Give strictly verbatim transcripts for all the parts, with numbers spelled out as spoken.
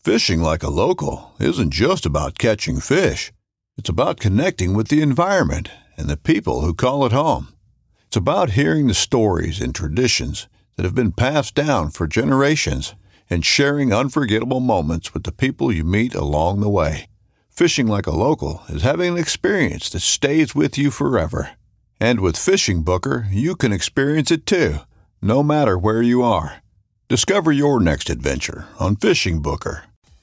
Fishing like a local isn't just about catching fish. It's about connecting with the environment and the people who call it home. It's about hearing the stories and traditions that have been passed down for generations and sharing unforgettable moments with the people you meet along the way. Fishing like a local is having an experience that stays with you forever. And with Fishing Booker, you can experience it too, no matter where you are. Discover your next adventure on Fishing Booker.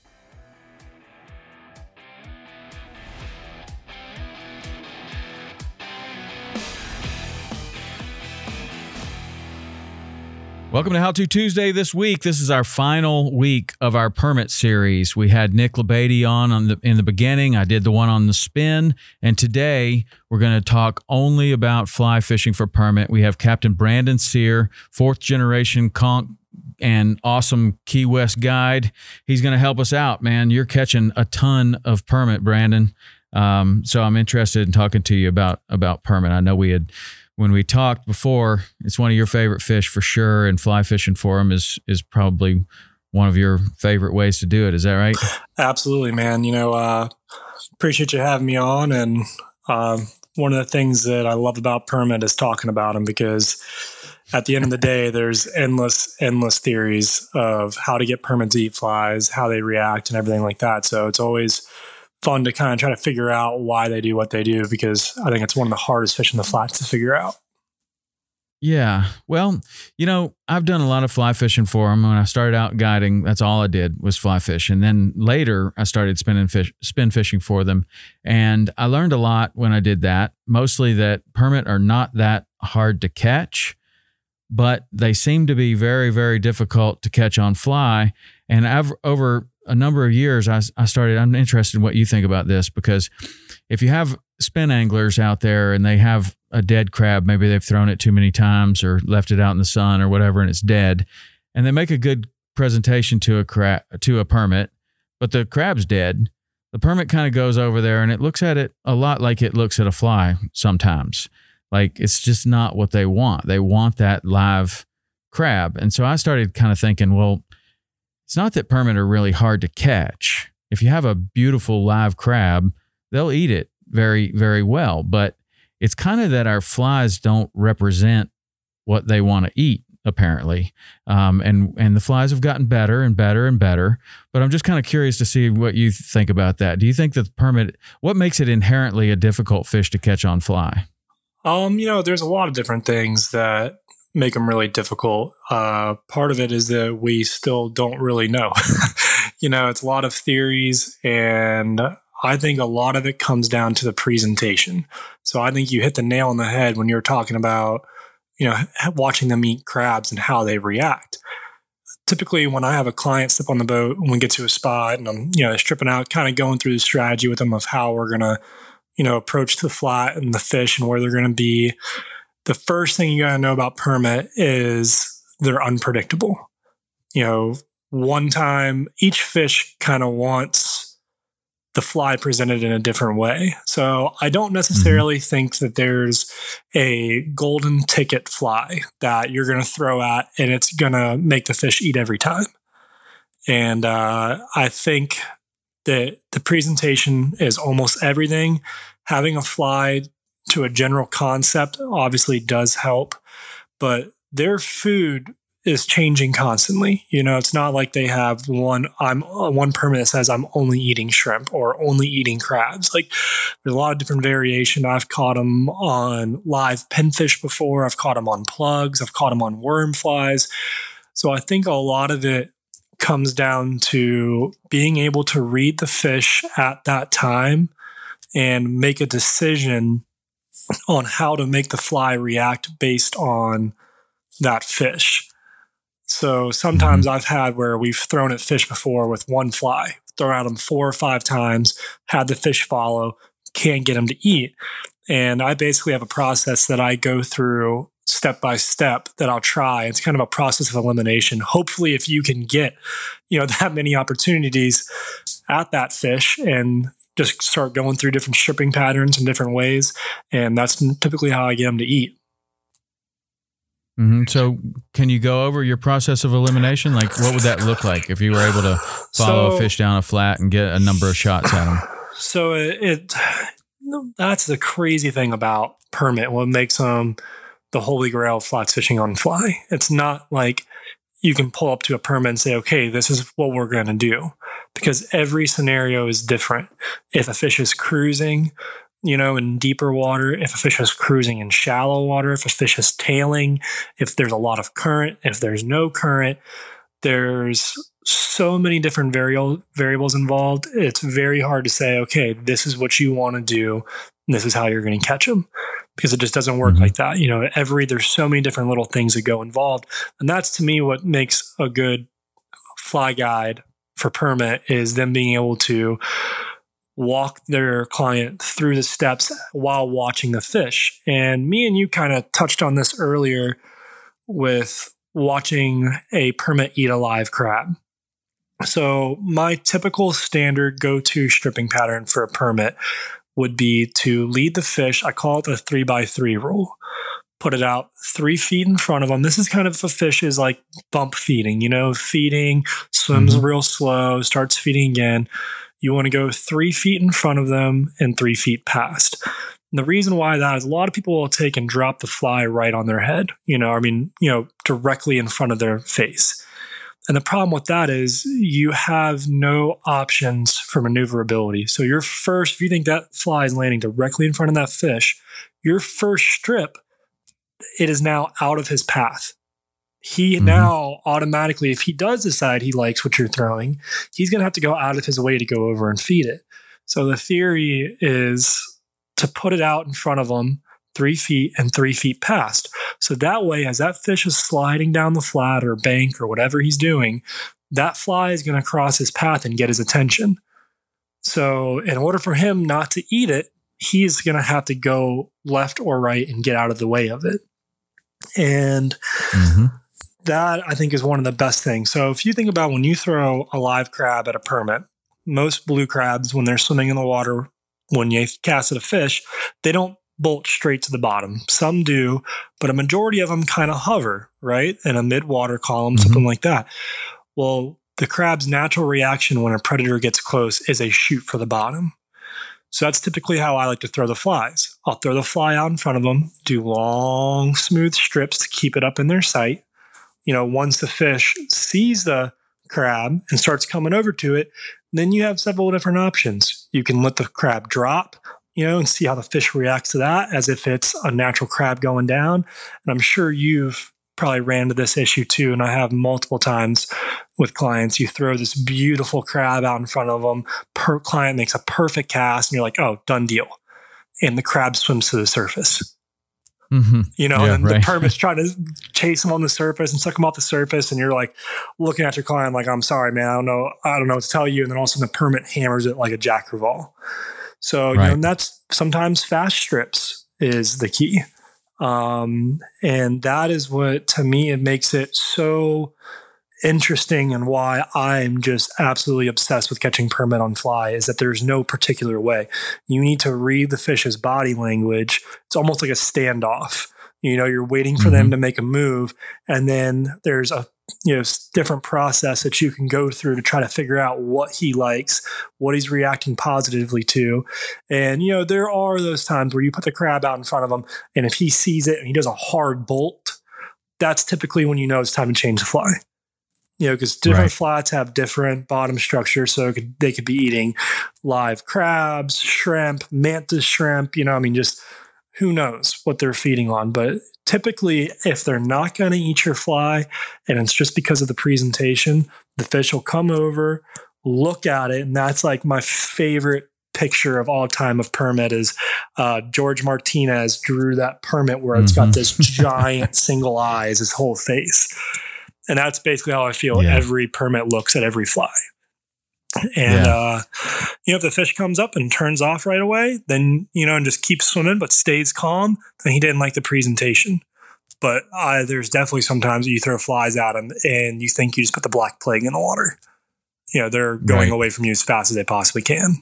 Welcome to How To Tuesday this week. This is our final week of our permit series. We had Nick Labady on, on the, in the beginning. I did the one on the spin. And today we're going to talk only about fly fishing for permit. We have Captain Brandon Sear, fourth generation conch and awesome Key West guide. He's going to help us out, man. You're catching a ton of permit, Brandon. Um, so I'm interested in talking to you about, about permit. I know we had... When we talked before, it's one of your favorite fish for sure, and fly fishing for them is is probably one of your favorite ways to do it. Is that right? Absolutely, man. You know, uh, appreciate you having me on. And um, one of the things that I love about permit is talking about them, because at the end of the day, there's endless, endless theories of how to get permit to eat flies, how they react, and everything like that. So it's always fun to kind of try to figure out why they do what they do, because I think it's one of the hardest fish in the flats to figure out. Yeah. Well, you know, I've done a lot of fly fishing for them. When I started out guiding, that's all I did was fly fish. And then later I started spinning fish, spin fishing for them. And I learned a lot when I did that, mostly that permit are not that hard to catch, but they seem to be very, very difficult to catch on fly. And I've over a number of years, I, I started, I'm interested in what you think about this, because if you have spin anglers out there and they have a dead crab, maybe they've thrown it too many times or left it out in the sun or whatever, and it's dead, and they make a good presentation to a crab, to a permit, but the crab's dead, the permit kind of goes over there and it looks at it a lot like it looks at a fly sometimes. Like it's just not what they want. They want that live crab. And so I started kind of thinking, well, it's not that permit are really hard to catch. If you have a beautiful live crab, they'll eat it very, very well. But it's kind of that our flies don't represent what they want to eat, apparently. Um, and, and the flies have gotten better and better and better. But I'm just kind of curious to see what you think about that. Do you think that the permit, what makes it inherently a difficult fish to catch on fly? Um, you know, there's a lot of different things that make them really difficult. Uh, part of it is that we still don't really know. You know, it's a lot of theories, and I think a lot of it comes down to the presentation. So I think you hit the nail on the head when you're talking about, you know, watching them eat crabs and how they react. Typically, when I have a client step on the boat and we get to a spot and I'm, you know, stripping out, kind of going through the strategy with them of how we're going to, you know, approach the flat and the fish and where they're going to be. The first thing you got to know about permit is they're unpredictable. You know, one time, each fish kind of wants the fly presented in a different way. So I don't necessarily mm-hmm. think that there's a golden ticket fly that you're going to throw at and it's going to make the fish eat every time. And uh, I think that the presentation is almost everything. Having a fly to a general concept obviously does help, but their food is changing constantly. You know, it's not like they have one, I'm uh, one permit that says I'm only eating shrimp or only eating crabs. Like there's a lot of different variation. I've caught them on live pinfish before. I've caught them on plugs. I've caught them on worm flies. So I think a lot of it comes down to being able to read the fish at that time and make a decision on how to make the fly react based on that fish. So sometimes I've had where we've thrown at fish before with one fly, thrown at them four or five times, had the fish follow, can't get them to eat. And I basically have a process that I go through step by step that I'll try. It's kind of a process of elimination. Hopefully, if you can get, you know, that many opportunities at that fish and just start going through different stripping patterns in different ways. And that's typically how I get them to eat. Mm-hmm. So can you go over your process of elimination? Like what would that look like if you were able to follow So- a fish down a flat and get a number of shots at them. So it, it that's the crazy thing about permit. What makes them the holy grail of flats fishing on fly. It's not like you can pull up to a permit and say, okay, this is what we're going to do, because every scenario is different. If a fish is cruising, you know, in deeper water, if a fish is cruising in shallow water, if a fish is tailing, if there's a lot of current, if there's no current, there's so many different vari- variables involved. It's very hard to say, okay, this is what you want to do, and this is how you're going to catch them, because it just doesn't work Mhm. like that. You know, every there's so many different little things that go involved, and that's to me what makes a good fly guide for permit is them being able to walk their client through the steps while watching the fish. And me and you kind of touched on this earlier with watching a permit eat a live crab. So my typical standard go-to stripping pattern for a permit would be to lead the fish. I call it the three by three rule. Put it out three feet in front of them. This is kind of if a fish is like bump feeding, you know, feeding, swims Mhm. real slow, starts feeding again. You want to go three feet in front of them and three feet past. And the reason why that is a lot of people will take and drop the fly right on their head, you know, I mean, you know, directly in front of their face. And the problem with that is you have no options for maneuverability. So your first, if you think that fly is landing directly in front of that fish, your first strip, it is now out of his path. He Mhm. now automatically, if he does decide he likes what you're throwing, he's going to have to go out of his way to go over and feed it. So the theory is to put it out in front of him three feet and three feet past. So that way, as that fish is sliding down the flat or bank or whatever he's doing, that fly is going to cross his path and get his attention. So in order for him not to eat it, he's going to have to go left or right and get out of the way of it. And Mhm. that, I think, is one of the best things. So if you think about when you throw a live crab at a permit, most blue crabs, when they're swimming in the water, when you cast at a fish, they don't bolt straight to the bottom. Some do, but a majority of them kind of hover, right? In a mid-water column, Mhm. something like that. Well, the crab's natural reaction when a predator gets close is a shoot for the bottom. So that's typically how I like to throw the flies. I'll throw the fly out in front of them, do long, smooth strips to keep it up in their sight. You know, once the fish sees the crab and starts coming over to it, then you have several different options. You can let the crab drop, you know, and see how the fish reacts to that as if it's a natural crab going down. And I'm sure you've probably ran into this issue too, and I have multiple times with clients. You throw this beautiful crab out in front of them, per client makes a perfect cast, and you're like, oh, done deal. And the crab swims to the surface. Mhm. You know, Yeah, and right. the permit's trying to chase them on the surface and suck them off the surface, and you're like looking at your client like, I'm sorry, man, I don't know, I don't know what to tell you. And then all of a sudden the permit hammers it like a jack crevalle. So, you know, Right. and that's sometimes fast strips is the key. Um, and that is what, to me, it makes it so interesting, and why I'm just absolutely obsessed with catching permit on fly is that there's no particular way. You need to read the fish's body language. It's almost like a standoff. You know, you're waiting for them Mhm. to make a move, and then there's a you know s- different process that you can go through to try to figure out what he likes, what he's reacting positively to. And you know, there are those times where you put the crab out in front of him, and if he sees it and he does a hard bolt, that's typically when you know it's time to change the fly. You know, because different Right. flats have different bottom structure, so it could, they could be eating live crabs, shrimp, mantis shrimp. You know, I mean, just who knows what they're feeding on. But typically, if they're not going to eat your fly, and it's just because of the presentation, the fish will come over, look at it, and that's like my favorite picture of all time of permit is uh, George Martinez drew that permit where it's Mhm. got this giant single eye as his whole face. And that's basically how I feel Yeah. every permit looks at every fly. And, Yeah. uh, you know, if the fish comes up and turns off right away, then, you know, and just keeps swimming but stays calm, then he didn't like the presentation. But uh, there's definitely sometimes you throw flies at him and you think you just put the black plague in the water. You know, they're going Right. away from you as fast as they possibly can.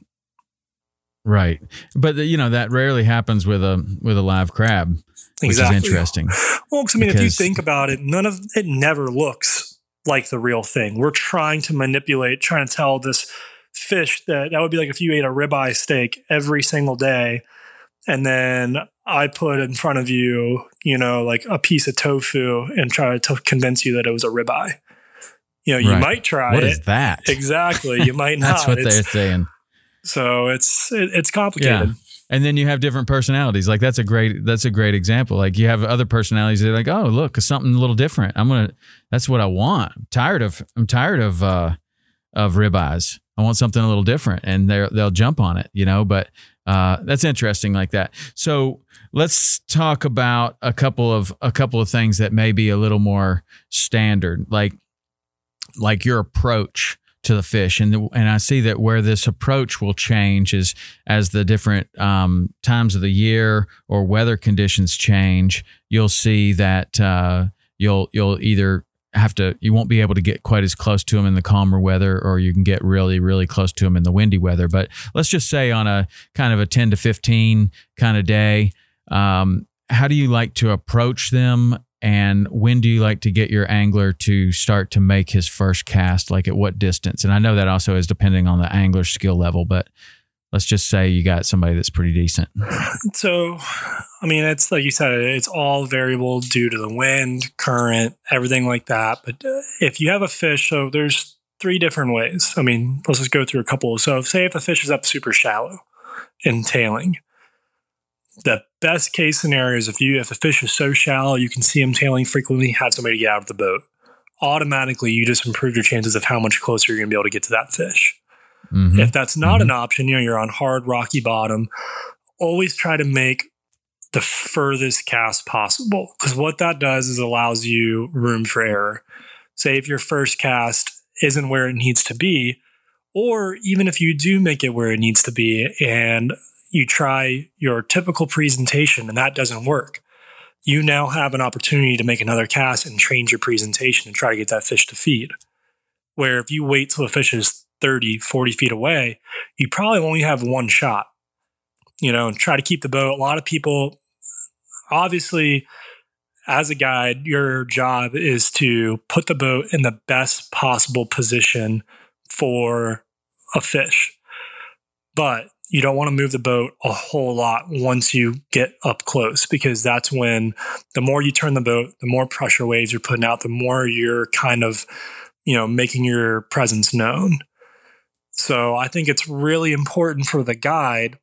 Right. But you know, that rarely happens with a with a live crab, which Exactly. is interesting. Well, 'cause, I mean, if you Because- think about it, none of it never looks like the real thing. We're trying to manipulate, trying to tell this fish that that would be like if you ate a ribeye steak every single day, and then I put in front of you, you know, like a piece of tofu and try to convince you that it was a ribeye. You know, you right. might try what it. What is that? Exactly. You might not. That's what it's, they're saying. So it's it, it's complicated. Yeah. And then you have different personalities. Like that's a great that's a great example. Like you have other personalities that are like, oh, look, something a little different. I'm gonna. That's what I want. I'm tired of. I'm tired of uh, of ribeyes. I want something a little different, and they they'll jump on it. You know, but uh, that's interesting like that. So let's talk about a couple of a couple of things that may be a little more standard, like like your approach to the fish. And the, and I see that where this approach will change is as the different um, times of the year or weather conditions change. You'll see that uh, you'll you'll either have to you won't be able to get quite as close to them in the calmer weather, or you can get really really close to them in the windy weather. But let's just say on a kind of a ten to fifteen kind of day, um, how do you like to approach them? And when do you like to get your angler to start to make his first cast? Like at what distance? And I know that also is depending on the angler's skill level, but let's just say you got somebody that's pretty decent. So, I mean, it's like you said, it's all variable due to the wind, current, everything like that. But if you have a fish, so there's three different ways. I mean, let's just go through a couple. So say if the fish is up super shallow and tailing, the best case scenario is if you if the fish is so shallow you can see him tailing frequently, have somebody get out of the boat. Automatically, you just improve your chances of how much closer you're going to be able to get to that fish. Mm-hmm. If that's not mm-hmm. an option, you know, you're on hard, rocky bottom, always try to make the furthest cast possible, because what that does is allows you room for error. Say if your first cast isn't where it needs to be, or even if you do make it where it needs to be and you try your typical presentation and that doesn't work, you now have an opportunity to make another cast and change your presentation and try to get that fish to feed. Where if you wait till the fish is thirty, forty feet away, you probably only have one shot. You know, and try to keep the boat. A lot of people, obviously, as a guide, your job is to put the boat in the best possible position for a fish. But you don't want to move the boat a whole lot once you get up close, because that's when the more you turn the boat, the more pressure waves you're putting out, the more you're kind of, you know, making your presence known. So I think it's really important for the guide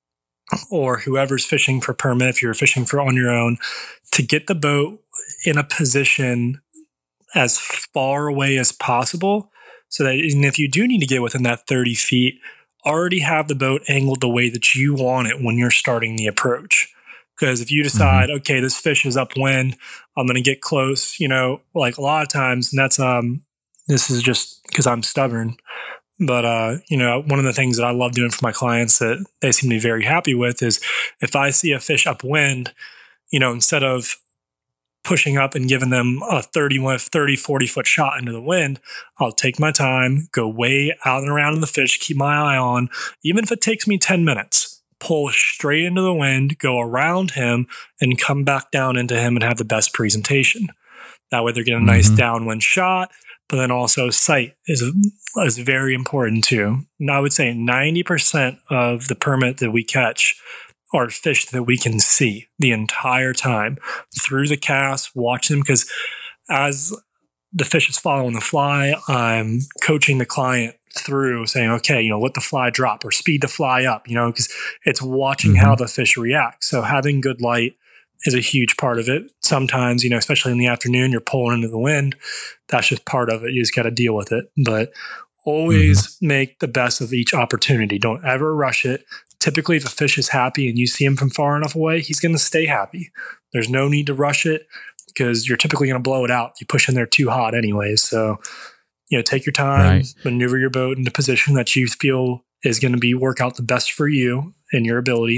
or whoever's fishing for permit, if you're fishing for on your own, to get the boat in a position as far away as possible, so that even if you do need to get within that thirty feet, already have the boat angled the way that you want it when you're starting the approach. Because if you decide, mm-hmm. okay, this fish is upwind, I'm going to get close, you know, like a lot of times, and that's, um, this is just because I'm stubborn. But, uh, you know, one of the things that I love doing for my clients that they seem to be very happy with is if I see a fish upwind, you know, instead of pushing up and giving them a thirty, thirty, forty foot shot into the wind, I'll take my time, go way out and around the fish, keep my eye on, even if it takes me ten minutes, pull straight into the wind, go around him and come back down into him and have the best presentation. That way they're getting a nice mm-hmm. downwind shot, but then also sight is, is very important too. And I would say ninety percent of the permit that we catch are fish that we can see the entire time through the cast, watch them, because as the fish is following the fly, I'm coaching the client through saying, okay, you know, let the fly drop or speed the fly up, you know, because it's watching mm-hmm. how the fish reacts. So having good light is a huge part of it. Sometimes, you know, especially in the afternoon, you're pulling into the wind. That's just part of it. You just got to deal with it. But always mm-hmm. make the best of each opportunity. Don't ever rush it. Typically, if a fish is happy and you see him from far enough away, he's going to stay happy. There's no need to rush it because you're typically going to blow it out. You push in there too hot anyways. So, you know, take your time, right. maneuver your boat into position that you feel is going to be work out the best for you and your ability,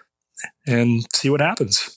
and see what happens.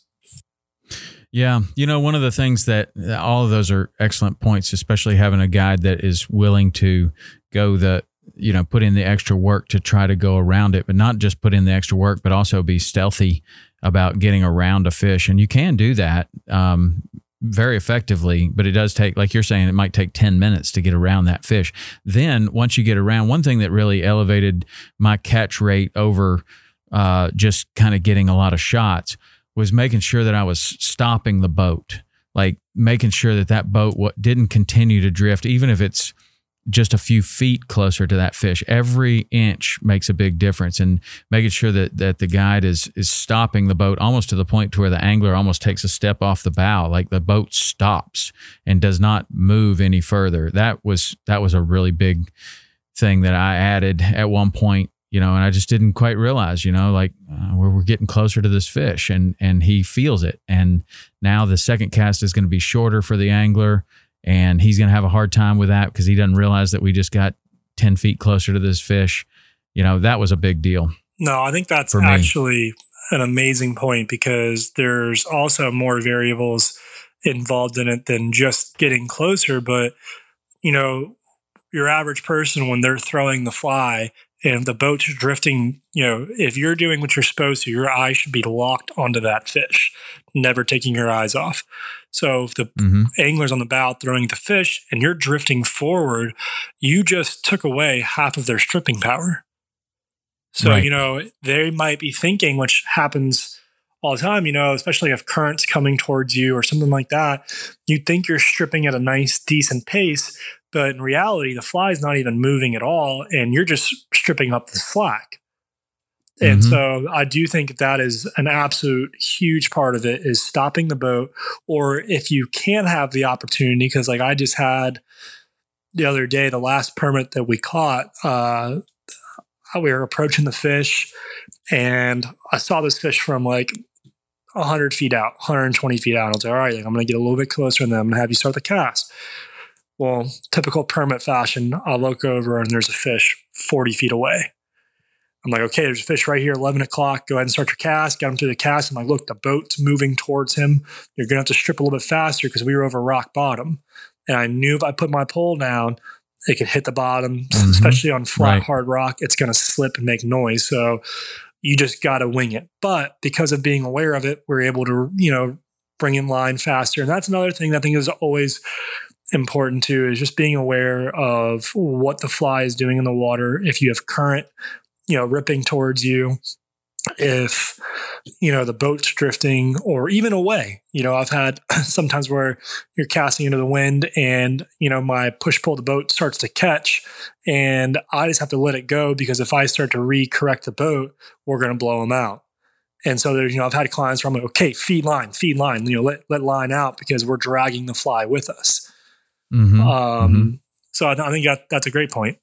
Yeah. You know, one of the things that all of those are excellent points, especially having a guide that is willing to go the, you know, put in the extra work to try to go around it, but not just put in the extra work, but also be stealthy about getting around a fish. And you can do that um, very effectively, but it does take, like you're saying, it might take ten minutes to get around that fish. Then once you get around, one thing that really elevated my catch rate over uh, just kind of getting a lot of shots was making sure that I was stopping the boat, like making sure that that boat what didn't continue to drift, even if it's just a few feet closer to that fish. Every inch makes a big difference, and making sure that that the guide is is stopping the boat almost to the point to where the angler almost takes a step off the bow, like the boat stops and does not move any further. That was that was a really big thing that I added at one point, you know, and I just didn't quite realize, you know, like uh, we're, we're getting closer to this fish, and and he feels it. And now the second cast is going to be shorter for the angler, and he's going to have a hard time with that because he doesn't realize that we just got ten feet closer to this fish. You know, that was a big deal. No, I think that's actually an amazing point, because there's also more variables involved in it than just getting closer. But, you know, your average person, when they're throwing the fly and the boat's drifting, you know, if you're doing what you're supposed to, your eye should be locked onto that fish, never taking your eyes off. So if the mm-hmm. angler's on the bow throwing the fish and you're drifting forward, you just took away half of their stripping power. So, right. you know, they might be thinking, which happens all the time, you know, especially if current's coming towards you or something like that, you think you're stripping at a nice, decent pace, but in reality, the fly's not even moving at all, and you're just stripping up the slack. And mm-hmm. so I do think that is an absolute huge part of it, is stopping the boat. Or if you can have the opportunity, because like I just had the other day, the last permit that we caught, uh, we were approaching the fish and I saw this fish from like one hundred feet out, one hundred twenty feet out. I was like, all right, I'm going to get a little bit closer and then I'm going to have you start the cast. Well, typical permit fashion, I look over and there's a fish forty feet away. I'm like, okay, there's a fish right here, eleven o'clock. Go ahead and start your cast. Got him through the cast. I'm like, look, the boat's moving towards him. You're going to have to strip a little bit faster because we were over rock bottom. And I knew if I put my pole down, it could hit the bottom, mm-hmm. especially on flat, right. hard rock. It's going to slip and make noise. So you just got to wing it. But because of being aware of it, we're able to, you know, bring in line faster. And that's another thing that I think is always important too, is just being aware of what the fly is doing in the water. If you have current, you know, ripping towards you, if, you know, the boat's drifting or even away. You know, I've had sometimes where you're casting into the wind and, you know, my push pull the boat starts to catch and I just have to let it go, because if I start to re-correct the boat, we're going to blow them out. And so there's, you know, I've had clients where I'm like, okay, feed line, feed line, you know, let, let line out because we're dragging the fly with us. Mm-hmm. Um, mm-hmm. So I, I think that that's a great point.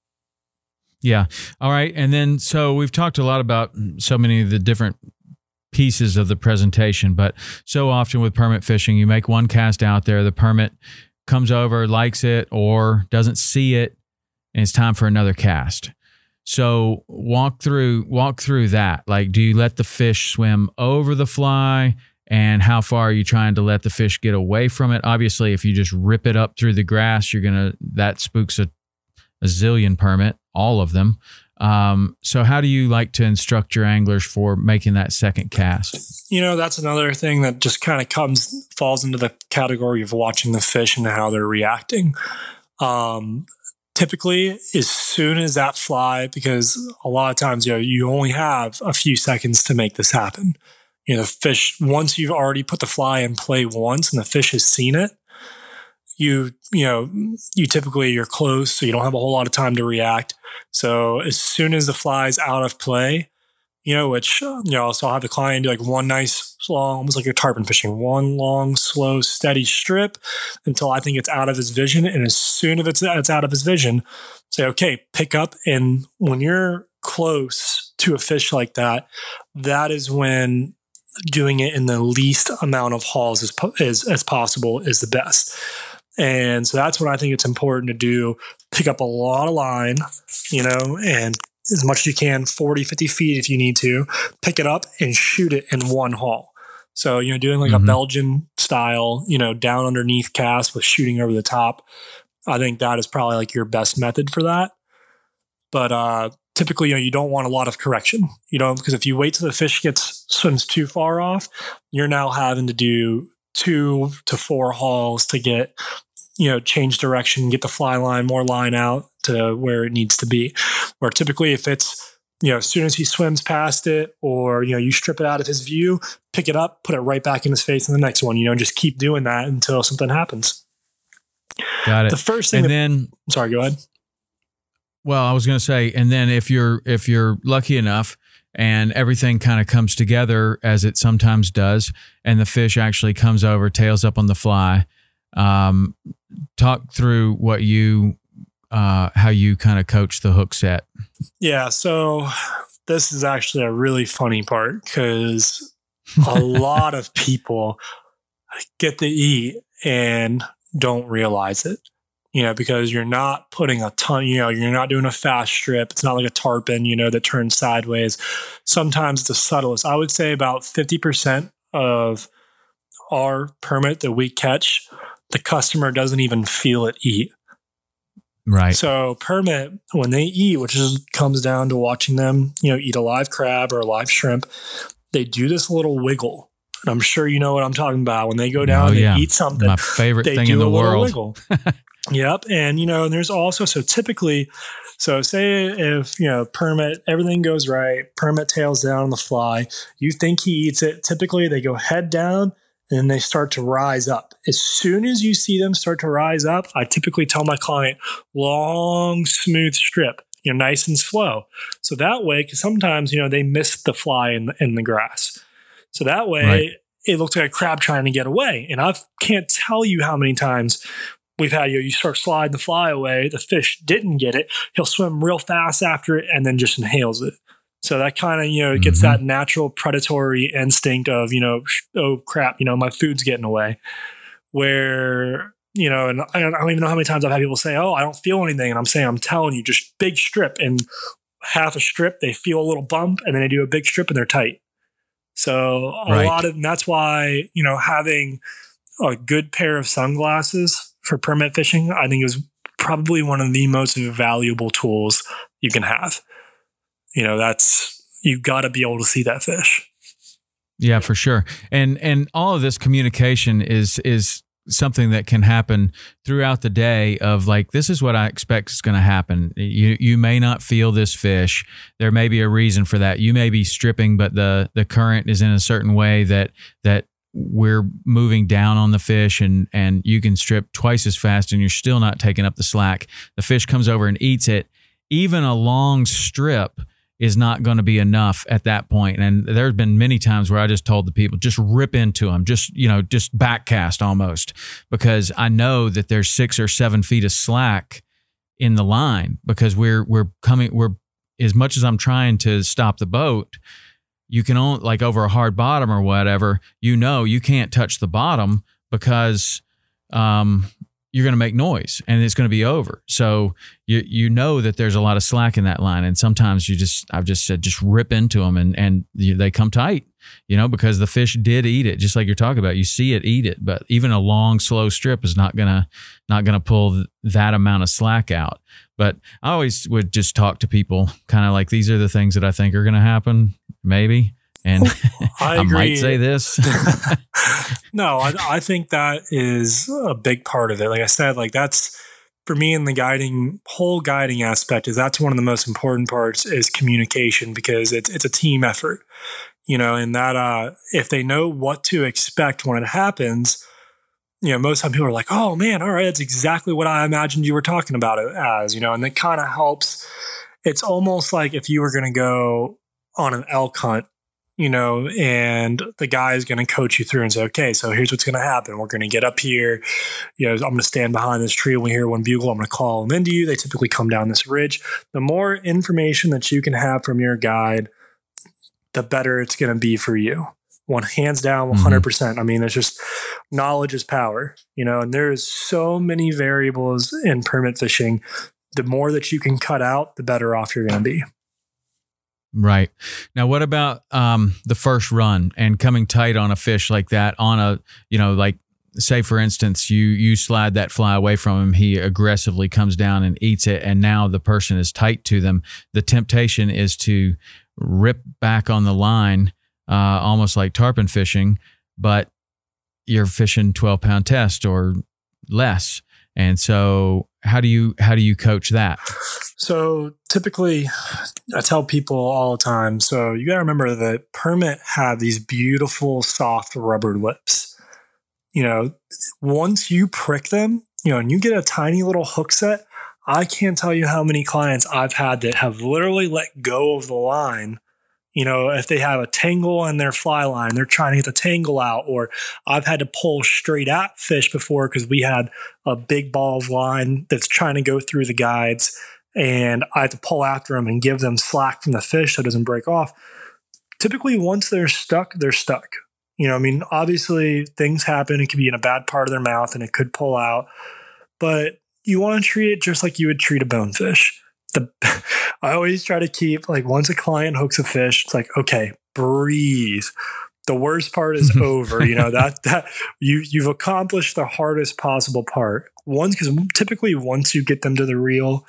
Yeah. All right. And then, so we've talked a lot about so many of the different pieces of the presentation, but so often with permit fishing, you make one cast out there, the permit comes over, likes it, or doesn't see it, and it's time for another cast. So walk through, walk through that. Like, do you let the fish swim over the fly? And how far are you trying to let the fish get away from it? Obviously, if you just rip it up through the grass, you're going to, that spooks a, a zillion permit, all of them. Um, so how do you like to instruct your anglers for making that second cast? You know, that's another thing that just kind of comes, falls into the category of watching the fish and how they're reacting. Um, typically, as soon as that fly, because a lot of times, you know, you only have a few seconds to make this happen. You know, the fish, once you've already put the fly in play once and the fish has seen it, you, you know, you typically, you're close, so you don't have a whole lot of time to react. So as soon as the fly's out of play, you know, which, you know, so I'll have the client do like one nice long, almost like you're tarpon fishing, one long, slow, steady strip until I think it's out of his vision. And as soon as it's, it's out of his vision, say, okay, pick up. And when you're close to a fish like that, that is when doing it in the least amount of hauls as, as, as possible is the best. And so that's what I think it's important to do. Pick up a lot of line, you know, and as much as you can, forty, fifty feet if you need to, pick it up and shoot it in one haul. So, you know, doing like mm-hmm. a Belgian style, you know, down underneath cast with shooting over the top. I think that is probably like your best method for that. But uh, typically, you know, you don't want a lot of correction, you know, because if you wait till the fish gets swims too far off, you're now having to do two to four hauls to get, you know, change direction, get the fly line, more line out to where it needs to be. Where typically if it's, you know, as soon as he swims past it, or, you know, you strip it out of his view, pick it up, put it right back in his face in the next one, you know, just keep doing that until something happens. Got it. The first thing, and that, then, sorry, go ahead. Well, I was going to say, and then if you're, if you're lucky enough and everything kind of comes together as it sometimes does, and the fish actually comes over, tails up on the fly, um, talk through what you, uh, how you kind of coach the hook set. Yeah. So this is actually a really funny part, because a lot of people get to eat and don't realize it, you know, because you're not putting a ton, you know, you're not doing a fast strip. It's not like a tarpon, you know, that turns sideways. Sometimes the subtlest, I would say about fifty percent of our permit that we catch, the customer doesn't even feel it eat. Right. So permit, when they eat, which is, comes down to watching them, you know, eat a live crab or a live shrimp, they do this little wiggle. And I'm sure you know what I'm talking about. When they go down oh, and yeah. they eat something, my favorite they thing do in the a little world. Wiggle. Yep. And, you know, and there's also, so typically, so say if, you know, permit, everything goes right, permit tails down on the fly, you think he eats it. Typically they go head down and then they start to rise up. As soon as you see them start to rise up, I typically tell my client, long, smooth strip, you know, nice and slow. So that way, because sometimes, you know, they miss the fly in the, in the grass. So that way, right. It looks like a crab trying to get away. And I can't tell you how many times we've had, you know, you start sliding the fly away, the fish didn't get it, he'll swim real fast after it and then just inhales it. So that kind of, you know, gets mm-hmm. that natural predatory instinct of, you know, oh crap, you know, my food's getting away. Where, you know, and I don't even know how many times I've had people say, oh, I don't feel anything. And I'm saying, I'm telling you, just big strip, and half a strip, they feel a little bump, and then they do a big strip and they're tight. So a right. lot of, and that's why, you know, having a good pair of sunglasses for permit fishing, I think is probably one of the most valuable tools you can have. You know, that's, you got to be able to see that fish. Yeah, for sure. And, and all of this communication is, is something that can happen throughout the day of like, this is what I expect is going to happen. You, you may not feel this fish. There may be a reason for that. You may be stripping, but the, the current is in a certain way that, that we're moving down on the fish, and, and you can strip twice as fast and you're still not taking up the slack. The fish comes over and eats it. Even a long strip is not going to be enough at that point. And there's been many times where I just told the people, just rip into them, just, you know, just backcast almost, because I know that there's six or seven feet of slack in the line, because we're, we're coming, we're, as much as I'm trying to stop the boat, you can only, like over a hard bottom or whatever, you know, you can't touch the bottom because, um, you're going to make noise and it's going to be over. So you you know that there's a lot of slack in that line. And sometimes you just, I've just said, just rip into them and, and you, they come tight, you know, because the fish did eat it, just like you're talking about. You see it eat it, but even a long, slow strip is not going to, not going to pull th- that amount of slack out. But I always would just talk to people kind of like, these are the things that I think are going to happen, maybe. And I, I might say this. No, I, I think that is a big part of it. Like I said, like that's for me in the guiding whole guiding aspect is that's one of the most important parts is communication, because it's it's a team effort, you know, and that uh, if they know what to expect when it happens, you know, most time people are like, oh man, all right, that's exactly what I imagined you were talking about it as, you know, and it kind of helps. It's almost like if you were going to go on an elk hunt, you know, and the guy is going to coach you through and say, okay, so here's what's going to happen. We're going to get up here. You know, I'm going to stand behind this tree. When we hear one bugle, I'm going to call them into you. They typically come down this ridge. The more information that you can have from your guide, the better it's going to be for you. One hands down, one hundred percent. Mm-hmm. I mean, it's just knowledge is power, you know, and there's so many variables in permit fishing. The more that you can cut out, the better off you're going to be. Right. Now, what about um, the first run and coming tight on a fish like that on a, you know, like say, for instance, you you slide that fly away from him, he aggressively comes down and eats it, and now the person is tight to them. The temptation is to rip back on the line, uh, almost like tarpon fishing, but you're fishing twelve pound test or less. And so how do you, how do you coach that? So typically I tell people all the time, so you got to remember that permit have these beautiful soft rubber lips. You know, once you prick them, you know, and you get a tiny little hook set, I can't tell you how many clients I've had that have literally let go of the line. You know, if they have a tangle on their fly line, they're trying to get the tangle out, or I've had to pull straight at fish before because we had a big ball of line that's trying to go through the guides, and I have to pull after them and give them slack from the fish so it doesn't break off. Typically, once they're stuck, they're stuck. You know, I mean, obviously things happen. It could be in a bad part of their mouth and it could pull out, but you want to treat it just like you would treat a bonefish. The, I always try to keep, like, once a client hooks a fish, it's like, okay, breathe. The worst part is over. You know, that, that you, you've accomplished the hardest possible part. Once, because typically once you get them to the reel,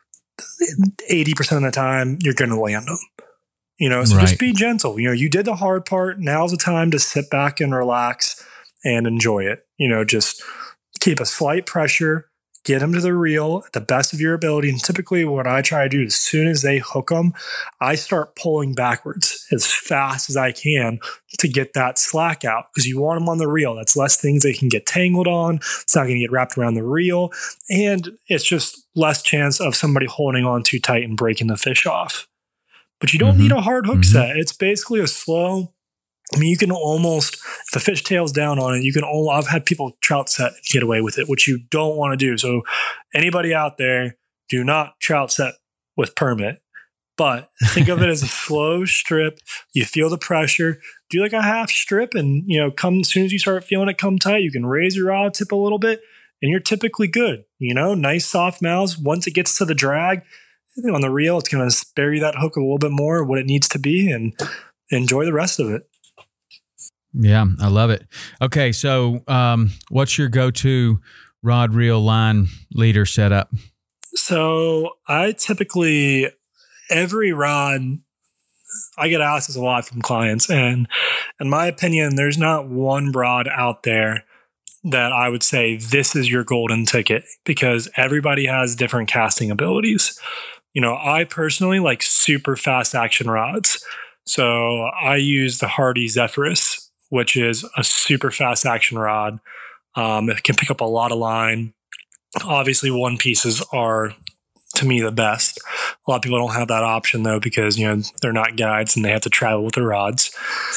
eighty percent of the time you're going to land them. You know, so right. Just be gentle. You know, you did the hard part. Now's the time to sit back and relax and enjoy it. You know, just keep a slight pressure. Get them to the reel at the best of your ability. And typically what I try to do, as soon as they hook them, I start pulling backwards as fast as I can to get that slack out, because you want them on the reel. That's less things they can get tangled on. It's not going to get wrapped around the reel. And it's just less chance of somebody holding on too tight and breaking the fish off. But you don't mm-hmm. need a hard hook mm-hmm. set. It's basically a slow, I mean, you can almost, if the fish tails down on it, you can only, I've had people trout set get away with it, which you don't want to do. So anybody out there, do not trout set with permit, but think of it as a slow strip. You feel the pressure, do like a half strip, and, you know, come as soon as you start feeling it come tight, you can raise your rod tip a little bit and you're typically good. You know, nice soft mouths. Once it gets to the drag on the reel, it's going to bury that hook a little bit more, what it needs to be, and enjoy the rest of it. Yeah, I love it. Okay, so um, what's your go-to rod, reel, line, leader setup? So I typically, every rod, I get asked this a lot from clients, and in my opinion, there's not one rod out there that I would say this is your golden ticket, because everybody has different casting abilities. You know, I personally like super fast action rods. So I use the Hardy Zephyrus, which is a super fast action rod. Um, it can pick up a lot of line. Obviously, one pieces are, to me, the best. A lot of people don't have that option, though, because, you know, they're not guides and they have to travel with the rods.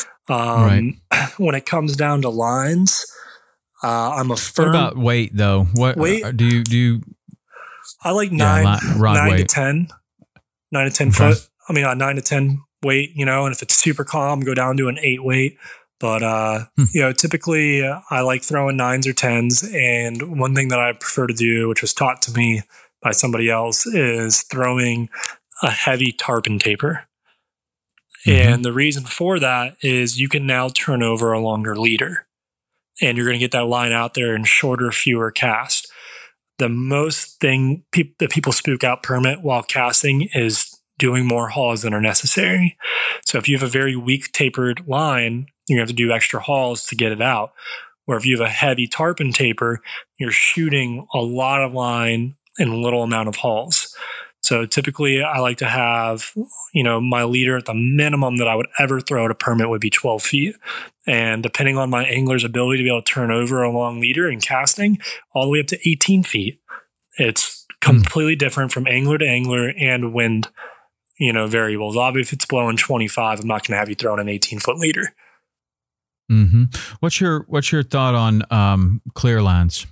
Um, right. When it comes down to lines, uh, I'm a firm. What about weight, though? What weight? Do you do? You, I like nine, yeah, rod nine weight. to ten, nine to ten okay. foot. I mean, uh, nine to ten weight. You know, and if it's super calm, go down to an eight weight. But, uh, hmm. you know, typically uh, I like throwing nines or tens. And one thing that I prefer to do, which was taught to me by somebody else, is throwing a heavy tarpon taper. Mm-hmm. And the reason for that is you can now turn over a longer leader. And you're going to get that line out there in shorter, fewer casts. The most thing pe- that people spook out permit while casting is doing more hauls than are necessary. So if you have a very weak tapered line, you have to do extra hauls to get it out. Or if you have a heavy tarpon taper, you're shooting a lot of line in little amount of hauls. So typically I like to have, you know, my leader at the minimum that I would ever throw at a permit would be twelve feet. And depending on my angler's ability to be able to turn over a long leader and casting, all the way up to eighteen feet. It's completely different from angler to angler and wind, you know, variables. Obviously, if it's blowing twenty-five, I'm not going to have you throwing an eighteen foot leader. Mm-hmm. What's your What's your thought on um, clear lines?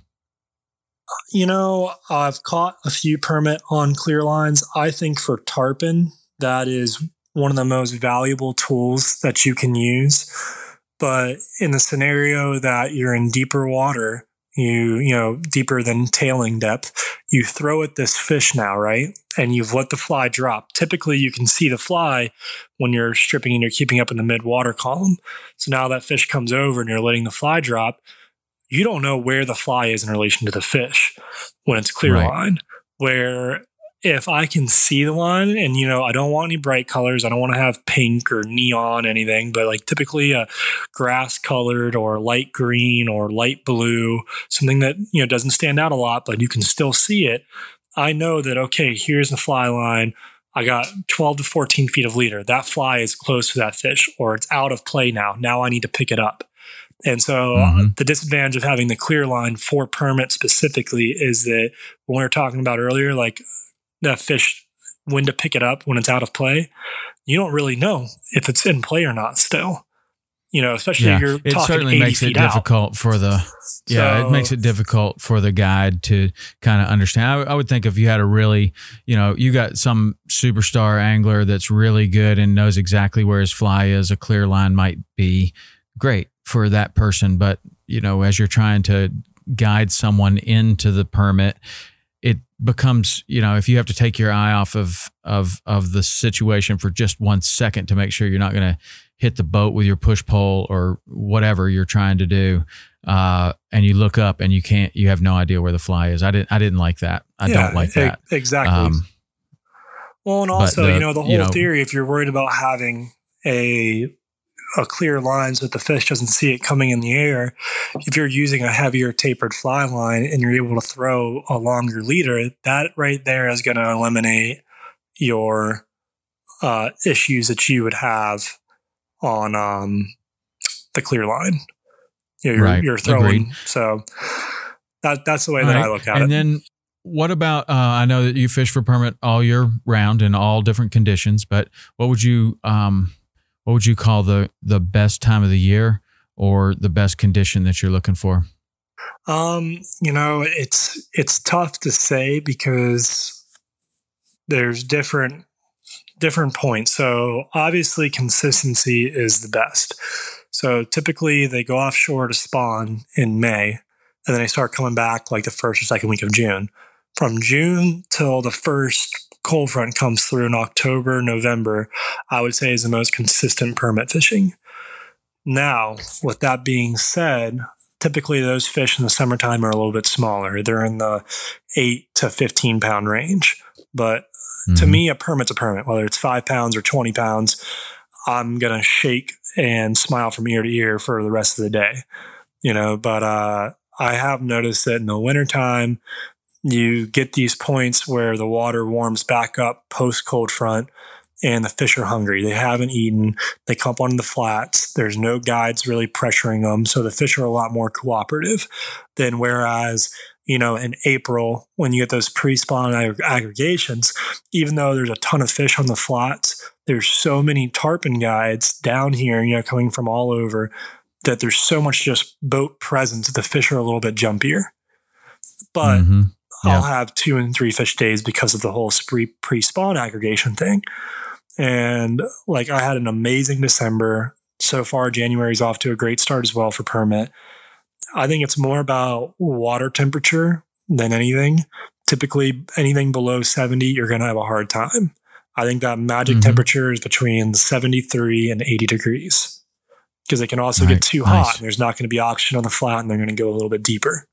You know, I've caught a few permit on clear lines. I think for tarpon, that is one of the most valuable tools that you can use. But in the scenario that you're in deeper water, you you know, deeper than tailing depth, you throw at this fish now, right? And you've let the fly drop. Typically, you can see the fly when you're stripping and you're keeping up in the mid-water column. So now that fish comes over and you're letting the fly drop, you don't know where the fly is in relation to the fish when it's clear right. line. Where if I can see the line, and you know, I don't want any bright colors, I don't want to have pink or neon anything, but like typically a grass colored or light green or light blue, something that, you know, doesn't stand out a lot, but you can still see it. I know that, okay, here's the fly line. I got twelve to fourteen feet of leader. That fly is close to that fish, or it's out of play now. Now I need to pick it up. And so mm-hmm. the disadvantage of having the clear line for permit specifically is that when we were talking about earlier, like that fish, when to pick it up when it's out of play, you don't really know if it's in play or not still. You know, especially yeah, if you're it talking certainly eighty makes feet it difficult out. for the yeah, so, it makes it difficult for the guide to kind of understand. I, I would think if you had a really, you know, you got some superstar angler that's really good and knows exactly where his fly is, a clear line might be great for that person. But, you know, as you're trying to guide someone into the permit, it becomes, you know, if you have to take your eye off of of of the situation for just one second to make sure you're not going to hit the boat with your push pole or whatever you're trying to do, uh, and you look up and you can't, you have no idea where the fly is. I didn't, I didn't like that. I yeah, don't like that. Exactly. Um, well, and also, the, you know, the whole you know, theory, if you're worried about having a a clear line so that the fish doesn't see it coming in the air, if you're using a heavier tapered fly line and you're able to throw a longer leader, that right there is going to eliminate your uh, issues that you would have on um, the clear line. You know, you're, right. you're throwing. Agreed. So that that's the way all that right. I look at and it. And then what about, uh, I know that you fish for permit all year round in all different conditions, but what would you, um, what would you call the, the best time of the year or the best condition that you're looking for? Um, you know, it's, it's tough to say because there's different, different points. So obviously consistency is the best. So typically they go offshore to spawn in May and then they start coming back like the first or second week of June. From June till the first cold front comes through in October, November, I would say is the most consistent permit fishing. Now, with that being said, typically those fish in the summertime are a little bit smaller. They're in the eight to fifteen pound range. But mm-hmm. to me, a permit's a permit, whether it's five pounds or twenty pounds, I'm going to shake and smile from ear to ear for the rest of the day. You know, but uh, I have noticed that in the wintertime, you get these points where the water warms back up post cold front and the fish are hungry. They haven't eaten. They come up onto the flats. There's no guides really pressuring them. So the fish are a lot more cooperative than whereas, you know, in April, when you get those pre-spawn ag- aggregations, even though there's a ton of fish on the flats, there's so many tarpon guides down here, you know, coming from all over, that there's so much just boat presence that the fish are a little bit jumpier. But mm-hmm. yeah. I'll have two and three fish days because of the whole spree- pre-spawn aggregation thing. And like I had an amazing December. So far, January's off to a great start as well for permit. I think it's more about water temperature than anything. Typically, anything below seventy, you're going to have a hard time. I think that magic mm-hmm. temperature is between seventy-three and eighty degrees because it can also right. get too nice. hot. And there's not going to be oxygen on the flat and they're going to go a little bit deeper.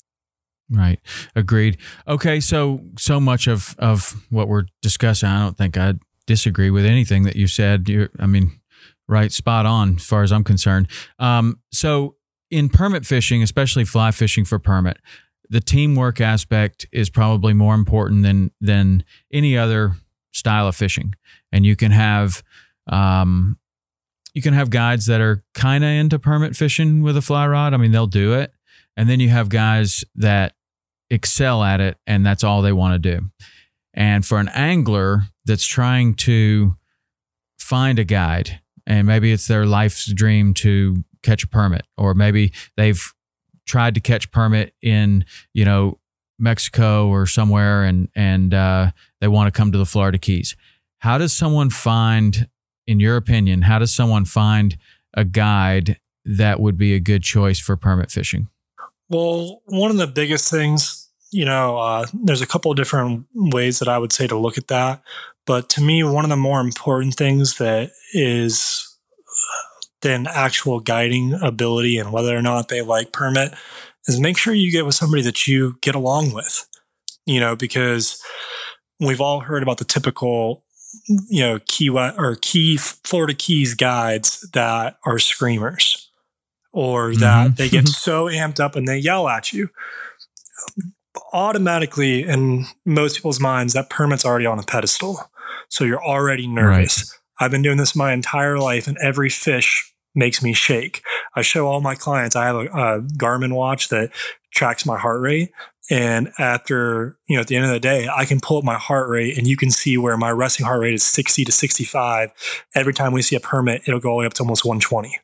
Right. Agreed. Okay. So, so much of, of what we're discussing, I don't think I disagree with anything that you said. You're, I mean, right. Spot on as far as I'm concerned. Um, so in permit fishing, especially fly fishing for permit, the teamwork aspect is probably more important than, than any other style of fishing. And you can have, um, you can have guides that are kind of into permit fishing with a fly rod. I mean, they'll do it. And then you have guys that excel at it and that's all they want to do. And for an angler that's trying to find a guide and maybe it's their life's dream to catch a permit, or maybe they've tried to catch permit in, you know, Mexico or somewhere and, and uh, they want to come to the Florida Keys. How does someone find, in your opinion, how does someone find a guide that would be a good choice for permit fishing? Well, one of the biggest things, you know, uh, there's a couple of different ways that I would say to look at that. But to me, one of the more important things that is than actual guiding ability and whether or not they like permit is make sure you get with somebody that you get along with, you know, because we've all heard about the typical, you know, Key West or Key Florida Keys guides that are screamers, or that Mm-hmm. they get so amped up and they yell at you. Automatically, in most people's minds, that permit's already on a pedestal. So you're already nervous. Right. I've been doing this my entire life, and every fish makes me shake. I show all my clients, I have a, a Garmin watch that tracks my heart rate. And after, you know, at the end of the day, I can pull up my heart rate and you can see where my resting heart rate is sixty to sixty-five. Every time we see a permit, it'll go all the way up to almost one twenty.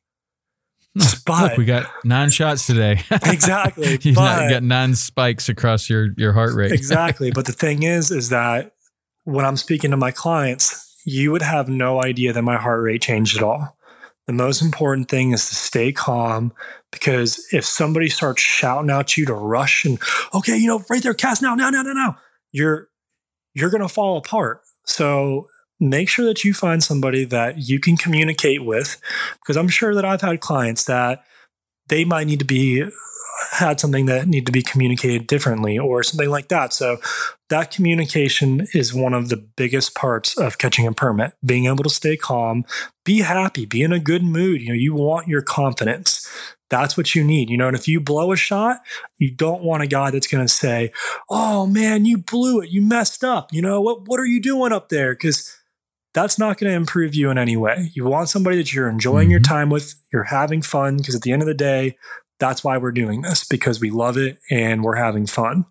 But, look, we got nine shots today. Exactly. you but, got nine spikes across your, your heart rate. Exactly. But the thing is, is that when I'm speaking to my clients, you would have no idea that my heart rate changed at all. The most important thing is to stay calm, because if somebody starts shouting at you to rush and, okay, you know, right there, cast now, now, now, now, now, you're, you're going to fall apart. So make sure that you find somebody that you can communicate with, because I'm sure that I've had clients that they might need to be had something that need to be communicated differently or something like that. So that communication is one of the biggest parts of catching a permit, being able to stay calm, be happy, be in a good mood. You know, you want your confidence. That's what you need. You know, and if you blow a shot, you don't want a guy that's going to say, oh man, you blew it. You messed up. You know, what, what are you doing up there? Because that's not going to improve you in any way. You want somebody that you're enjoying mm-hmm. your time with, you're having fun, because at the end of the day, that's why we're doing this, because we love it and we're having fun.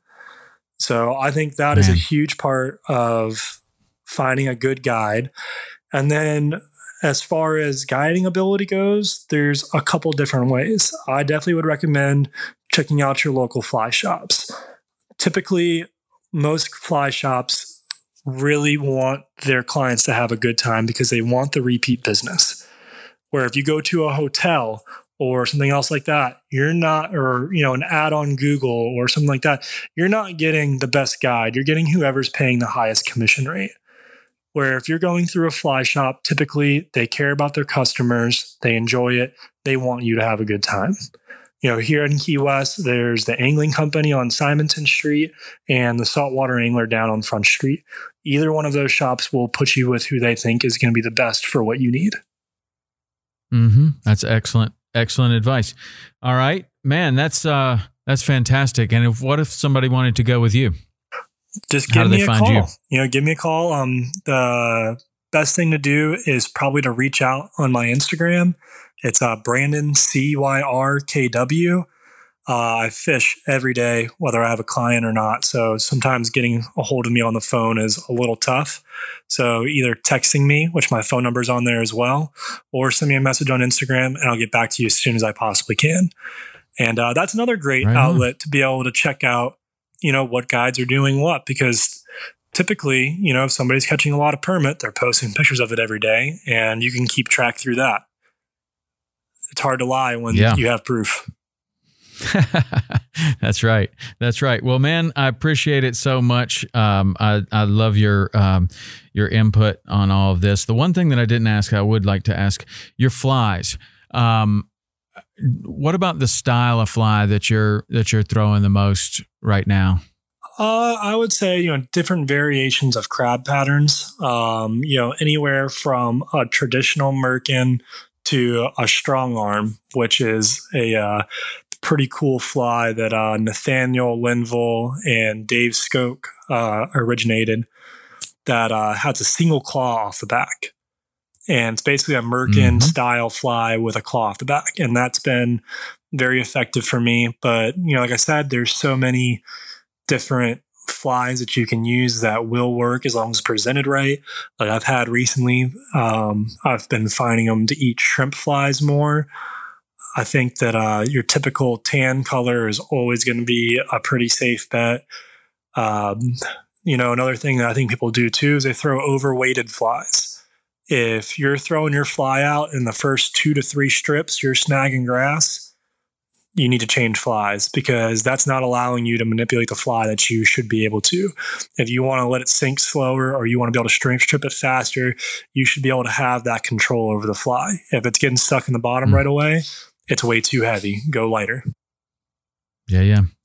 So I think that Man. is a huge part of finding a good guide. And then as far as guiding ability goes, there's a couple different ways. I definitely would recommend checking out your local fly shops. Typically, most fly shops really want their clients to have a good time because they want the repeat business. Where if you go to a hotel or something else like that, you're not, or, you know, an ad on Google or something like that, you're not getting the best guide. You're getting whoever's paying the highest commission rate. Where if you're going through a fly shop, typically they care about their customers, they enjoy it, they want you to have a good time. You know, here in Key West, there's the Angling Company on Simonton Street and the Saltwater Angler down on Front Street. Either one of those shops will put you with who they think is going to be the best for what you need. Mm-hmm. That's excellent. Excellent advice. All right, man, that's uh, that's fantastic. And if what if somebody wanted to go with you? Just give me a call. You? you know, give me a call. Um, the best thing to do is probably to reach out on my Instagram. It's uh, Brandon C Y R K W. Uh, I fish every day, whether I have a client or not. So sometimes getting a hold of me on the phone is a little tough. So either texting me, which my phone number is on there as well, or send me a message on Instagram and I'll get back to you as soon as I possibly can. And uh, that's another great right outlet on. To be able to check out, you know, what guides are doing what, because typically, you know, if somebody's catching a lot of permit, they're posting pictures of it every day and you can keep track through that. It's hard to lie when yeah. you have proof. That's right. That's right. Well, man, I appreciate it so much. Um, I, I love your, um, your input on all of this. The one thing that I didn't ask, I would like to ask your flies. Um, what about the style of fly that you're, that you're throwing the most right now? Uh, I would say, you know, different variations of crab patterns, um, you know, anywhere from a traditional merkin to a strong arm, which is a, uh, pretty cool fly that uh, Nathaniel Linville and Dave Skoke uh, originated that uh, has a single claw off the back. And it's basically a merkin mm-hmm. style fly with a claw off the back. And that's been very effective for me. But, you know, like I said, there's so many different flies that you can use that will work as long as presented right. Like I've had recently, um, I've been finding them to eat shrimp flies more. I think that uh, your typical tan color is always going to be a pretty safe bet. Um, you know, another thing that I think people do too is they throw overweighted flies. If you're throwing your fly out in the first two to three strips, you're snagging grass, you need to change flies because that's not allowing you to manipulate the fly that you should be able to. If you want to let it sink slower or you want to be able to strip, strip it faster, you should be able to have that control over the fly. If it's getting stuck in the bottom mm. right away, it's way too heavy. Go lighter. Yeah, yeah.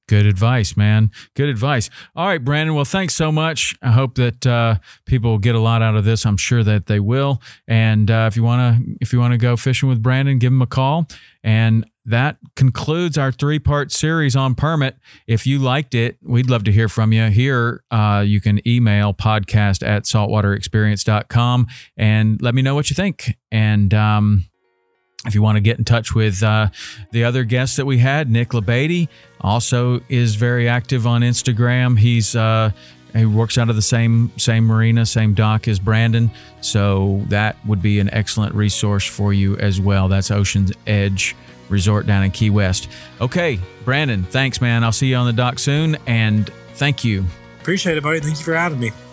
Good advice, man. Good advice. All right, Brandon. Well, thanks so much. I hope that uh, people get a lot out of this. I'm sure that they will. And uh, if you want to, if you want to go fishing with Brandon, give him a call. And that concludes our three-part series on permit. If you liked it, we'd love to hear from you. Here, uh, you can email podcast at saltwater experience dot com and let me know what you think. And um, if you want to get in touch with uh, the other guests that we had, Nick LaBadie also is very active on Instagram. He's uh, he works out of the same same marina, same dock as Brandon. So that would be an excellent resource for you as well. That's Ocean's Edge Resort down in Key West. Okay, Brandon, thanks, man. I'll see you on the dock soon, and thank you. Appreciate it, buddy. Thank you for having me.